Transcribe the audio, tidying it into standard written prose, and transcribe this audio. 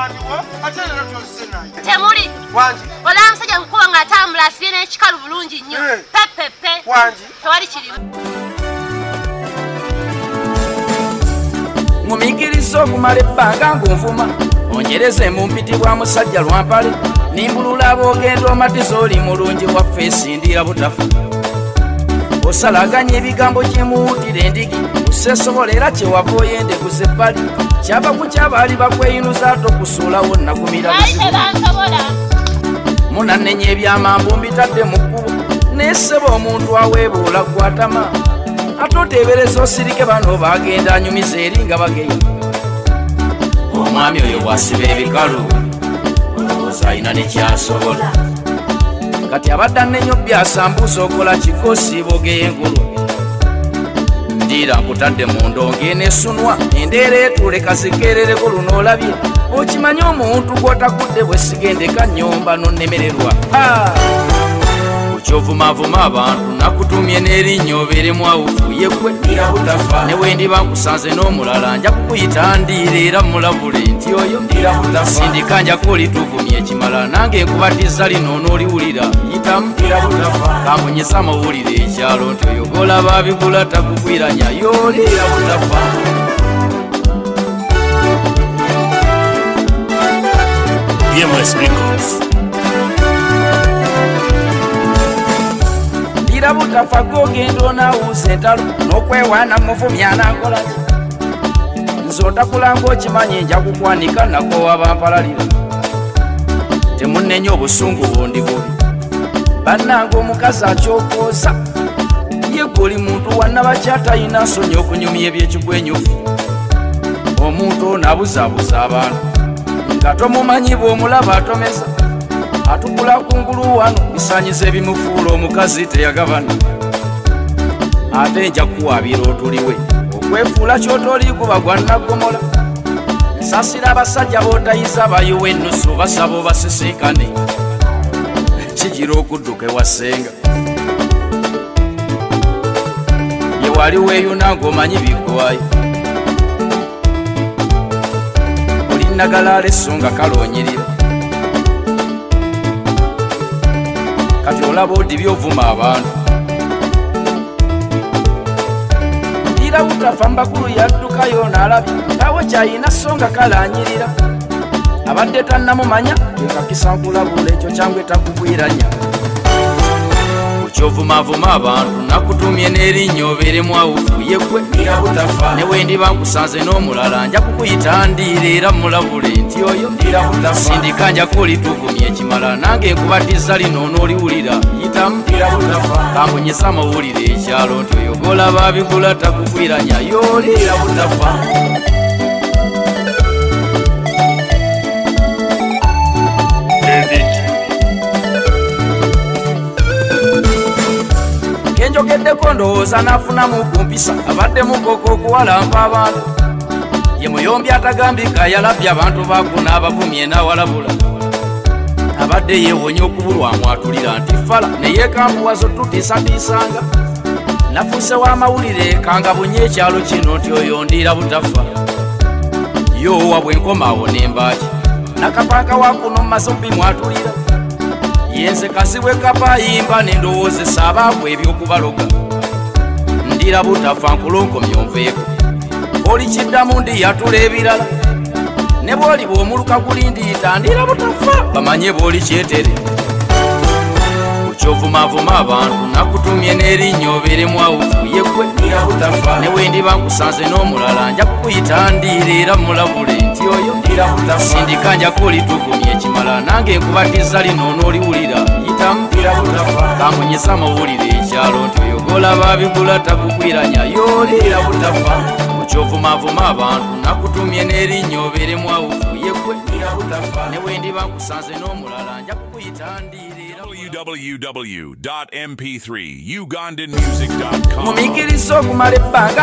Temuli. Wanji. Wala musajja kukuba nga atambula asibye n'ekikalu bulungi nnyo. Pepepe. Wanji. Tewali kirimu. Mumikiriza okumala ebbanga ng'onvuma onjereze mu mpitibwa musajja lwampale nimbulula aboogenda omatiza oli mulungi waffe esindira butafu osalaganya ebigambo kyemuwutira endigi usesobola era kyewava oyendekuza ebbali kyava ku kyabaali bakweyinuza ate okusuulawo nnakumira munannenya ebyamambu mbitadde mu kkubo neeseba omuntu aweebuula gwatama ate oteebereza osirike bano bagenda anyumiza eri nga bageya omwami oyo bwasiba ebikalu olowooza alina nekyasobola kati abadde annenya byasambuusa okola kikosi bogeye enkulu ndiira nkutadde mu ndonge nesunwa endeera etuuleka zikerereko luno olabye okimanye omuntu gw'otakudde bwe sigendeka nnyomba nonnemererwa kyovumavuma abantu nakutumye n'erinnya obeeremu awufu yegwe ndirabutafa ne bwe ndiba nkusanze n'omulala nja kukuyita ndiira era mulabule nti oyo ndirabutafa sindika njako olituvumya ekimala nange nkubatiza lino onooliwulira yitamu ndirabutafa kamunyisa amawulire ekyalo nti oyo golaba abigula takukwiranya yooli ndirabutafa BMS Records. Butafa gogenda onawuusa entalo n'okwewaana muvumya nankolaki nze otakulanga okimanyi nja kukwanika nakoowa bampalalira temunnenya obusungu bundi bubi bannanga omukazi akyokoosa ye gwe oli muntu wannabakyatayina nsonyi okunyumya ebyekigwenyufu omuntu ono abuzaabuza abantu nga tomumanyi bw'omulaba atomeza atukula kungulu wano bisanyiza ebimufuula omukazi teyagabana ate nja kuwaabira otuliwe okwefuula kyotoliikuba gwannagomola nsasira abasajja bootayiza bayiwa ennusu basaba obasisinkane kigira okudduka ewasenga ye wali weeyuna ng'omanyi biggwayo olinnagala leso nga kaloonyirira kati olaba odi byovuma abantu ndira butafa mbakulu yaddukayo n'alabye ngawe kyayina so nga kalanyirira abadde tannamumanya ekakisankulabula ekyo kyangwe takugwiranya kyovumavuma abantu nakutumye n'erinnya obeeremu awufu yegwe ndirabutafa ne bwe ndiba nkusanze n'omulala nja kukuyita ndiira era mulabule nti oyo ndirabutafa sindika njako olituvumya ekimala nange nkubatiza lino onooliwulira yitamu ndirabutafa kamunyisa amawulire ekyalo nti oyo golaba abigula takukwiranya yooli ndirabutafa kenjogeddeko ndowooza n'afunamu kumpisa abadde mukoko okuwalampa abantu ye muyombi atagambika yalabye abantu bakuna abavumye n'awalabula abadde yeewonya okubulwamu atulira nti fala neyeekambuwazo tutiisatiisanga nafuuse w'amawulire kangabunye ekyalo kino nti oyo ndiira butafa yoowa bwe nkomaawo n'embaaki nakapaaka wakuno mmaze obimwatulira yenze kazibwe kapayimba nendowoozesa abaabwe ebyokubaloga ndira butafa nkulonkomya onveeko oli kiddamu ndi yatula ebirala ne bw'oli bw'omuluka guli ndiyita ndira butafa bamanye bw'oli kyetere kukyovumavuma abantu nakutumye n'erinnya obeeremu awufu yegwe ndira butafa ne bwe ndiba nkusanze n'omulala nja kukuyita ndiira era mulabule nti oyo ndira butafa sindika njako olituvumya ekimala nange nkubatiza lino onooliwulira yitamu ndira butafa kamunyisa amawulire ekyalo nti oyo golaba abigula takukwiranya yooli ndira butafa kukyovumavuma abantu nakutumye n'erinnya obeeremu awufu yegwe ndira butafa ne bwe ndiba nkusanze n'omulala nja kukuyita ndiira www.mp3ugandanmusic.com mumikiriza okumala ebbanga